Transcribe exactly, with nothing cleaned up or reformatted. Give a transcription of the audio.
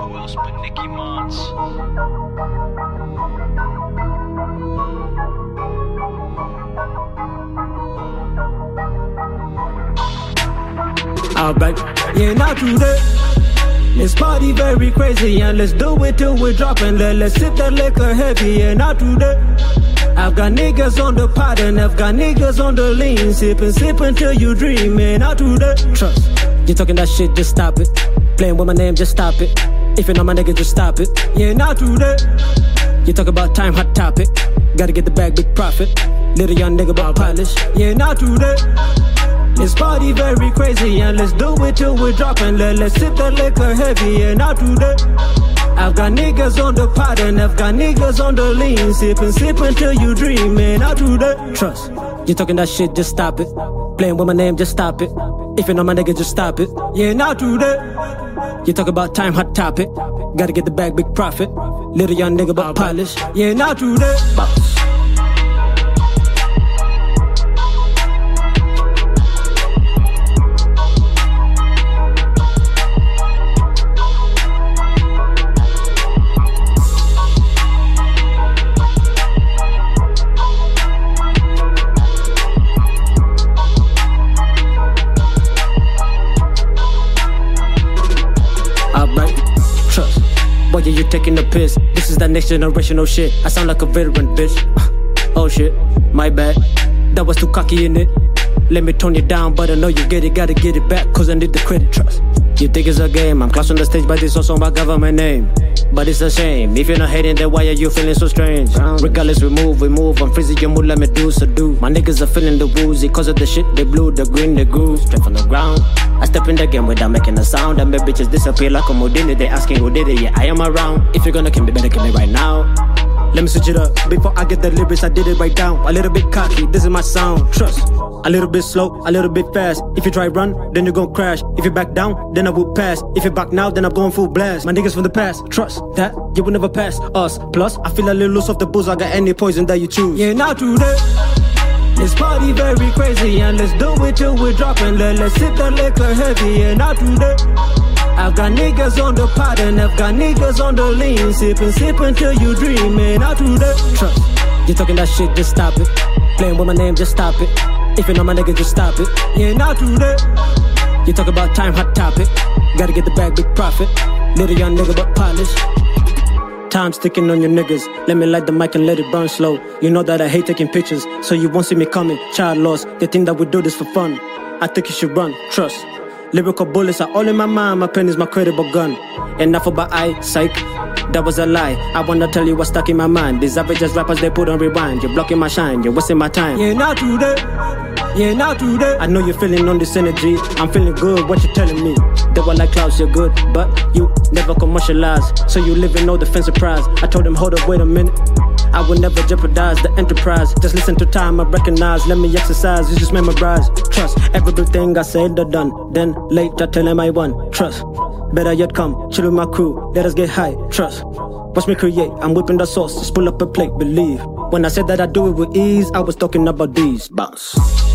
who else but Nicki Mons? Alright, yeah, not today. Let's party very crazy and let's do it till we're dropping. Let, let's sip that liquor heavy, yeah, not today. I've got niggas on the pot and I've got niggas on the lean. Sipping, sipping till you dream, man, not today. Trust, you talking that shit, just stop it. Playing with my name, just stop it. If you know my nigga, just stop it. Yeah, not today. You talk about time, hot topic. Gotta get the bag, big profit. Little young nigga, but polish. Yeah, not today. Let's party very crazy and let's do it till we're dropping. Let, let's sip that liquor heavy, yeah, not today. I've got niggas on the pot and I've got niggas on the lean. Sipping, sipping till you dream, man, not today. Trust, you talking that shit, just stop it. Playing with my name, just stop it. If you know my nigga, just stop it. Yeah, not today. You talk about time, hot topic. Gotta get the bag, big profit. Little young nigga, but polish. Yeah, not today. Boss. Boy, yeah, you taking the piss. This is that next generational shit. I sound like a veteran, bitch. Oh shit, my bad. That was too cocky in it. Let me tone you down, but I know you get it. Gotta get it back, cause I need the credit. Trust. You think it's a game? I'm class on the stage, but it's also my government name. But it's a shame. If you're not hating, then why are you feeling so strange? Regardless, we move, we move. I'm freezing your mood, let me do, so do. My niggas are feeling the woozy, cause of the shit they blew, the green, the groove, straight from the ground. I step in the game without making a sound. I make bitches disappear like a Houdini. They asking who did it, yeah, I am around. If you're gonna kill me, better kill me right now. Let me switch it up, before I get the lyrics, I did it right down. A little bit cocky, this is my sound, trust. A little bit slow, a little bit fast. If you try run, then you gon' crash. If you back down, then I will pass. If you back now, then I'm going full blast. My niggas from the past, trust that you will never pass us. Plus, I feel a little loose off the booze, I got any poison that you choose. Yeah, not today. Let's party very crazy and let's do it till we're dropping. Let, let's sip that liquor heavy, yeah, not today. I've got niggas on the pot and I've got niggas on the lean. Sipping, sipping till you dream, man, not today. Trust, you talking that shit, just stop it. Playing with my name, just stop it. If you know my nigga, just stop it. Yeah, not today. You talk about time, hot topic. Gotta get the bag, big profit. Little young nigga, but polish. Time sticking on your niggas. Let me light the mic and let it burn slow. You know that I hate taking pictures, so you won't see me coming. Child lost, they think that we do this for fun. I think you should run, trust. Lyrical bullets are all in my mind. My pen is my credible gun. Enough about I, psych. That was a lie. I wanna tell you what's stuck in my mind. These average rappers, they put on rewind. You're blocking my shine, you're wasting my time. Yeah, not today. Yeah, not today. I know you're feeling on this energy. I'm feeling good, what you telling me? They were like clouds, you're good, but you never commercialize. So you live in no defense surprise. I told them, hold up, wait a minute. I will never jeopardize the enterprise. Just listen to time, I recognize. Let me exercise, you just memorize. Trust, everything I said or done. Then late, I tell them I won. Trust, better yet come, chill with my crew. Let us get high, trust. Watch me create, I'm whipping the sauce. Just pull up a plate, believe. When I said that I do it with ease, I was talking about these. Bounce.